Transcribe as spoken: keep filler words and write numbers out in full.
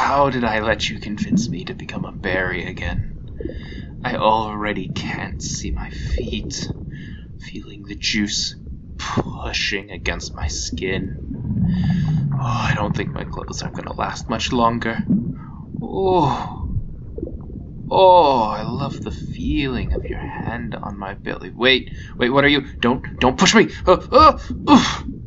How did I let you convince me to become a berry again? I already can't see my feet, feeling the juice pushing against my skin. Oh, I don't think my clothes are gonna last much longer. Oh, oh, I love the feeling of your hand on my belly. Wait, wait, what are you? Don't, don't push me. Uh, uh, uh.